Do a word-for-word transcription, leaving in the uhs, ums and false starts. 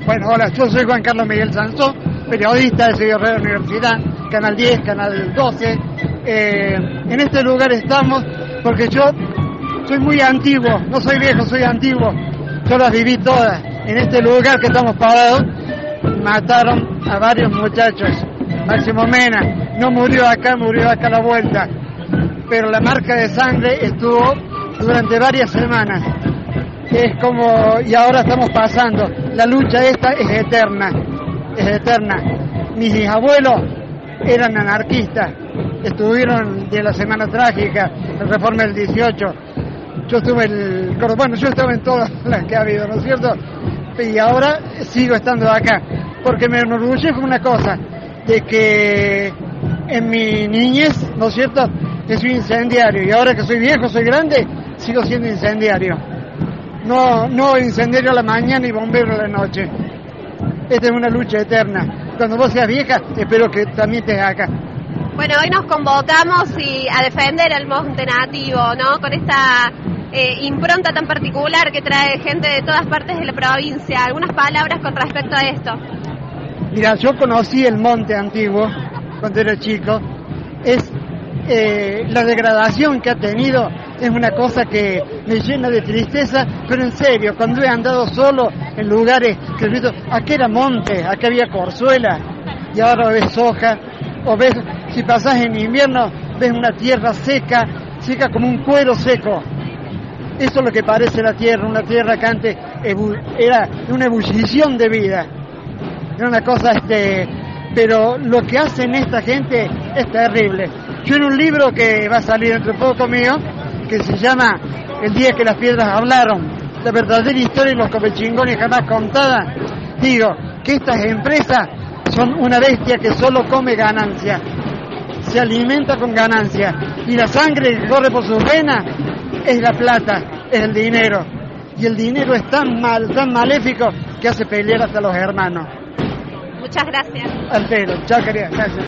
Bueno, hola, yo soy Juan Carlos Miguel Sansó, periodista de Sevilla Radio Universidad, Canal diez, Canal doce. Eh, en este lugar estamos porque yo soy muy antiguo, no soy viejo, soy antiguo. Yo las viví todas. En este lugar que estamos parados, mataron a varios muchachos. Máximo Mena no murió acá, murió acá a la vuelta. Pero la marca de sangre estuvo durante varias semanas. Es como, y ahora estamos pasando, la lucha esta es eterna, es eterna. Mis abuelos eran anarquistas, estuvieron de la Semana Trágica, la Reforma del dieciocho, yo estuve el, bueno, yo estaba en todas las que ha habido, ¿no es cierto? Y ahora sigo estando acá, porque me enorgullezco una cosa, de que en mi niñez, ¿no es cierto?, que soy incendiario, y ahora que soy viejo, soy grande, sigo siendo incendiario. No, no incendiario a la mañana y bombero a la noche. Esta es una lucha eterna. Cuando vos seas vieja, espero que también estés acá. Bueno, hoy nos convocamos y a defender el monte nativo, ¿no? Con esta eh, impronta tan particular que trae gente de todas partes de la provincia. ¿Algunas palabras con respecto a esto? Mira, yo conocí el monte antiguo cuando era chico. Es eh, la degradación que ha tenido es una cosa que me llena de tristeza, pero en serio, cuando he andado solo en lugares que repito, aquí era monte, aquí había corzuela, y ahora ves soja, o ves, si pasás en invierno, ves una tierra seca, seca como un cuero seco. Eso es lo que parece la tierra, una tierra que antes era una ebullición de vida. Era una cosa, este, pero lo que hacen esta gente es terrible. Yo en un libro que va a salir dentro de poco mío, que se llama El día que las piedras hablaron, la verdadera historia de los comechingones jamás contada, digo que estas empresas son una bestia que solo come ganancia, se alimenta con ganancia, y la sangre que corre por sus venas es la plata, es el dinero, y el dinero es tan mal, tan maléfico que hace pelear hasta los hermanos. Muchas gracias. Altero, chao querida, gracias.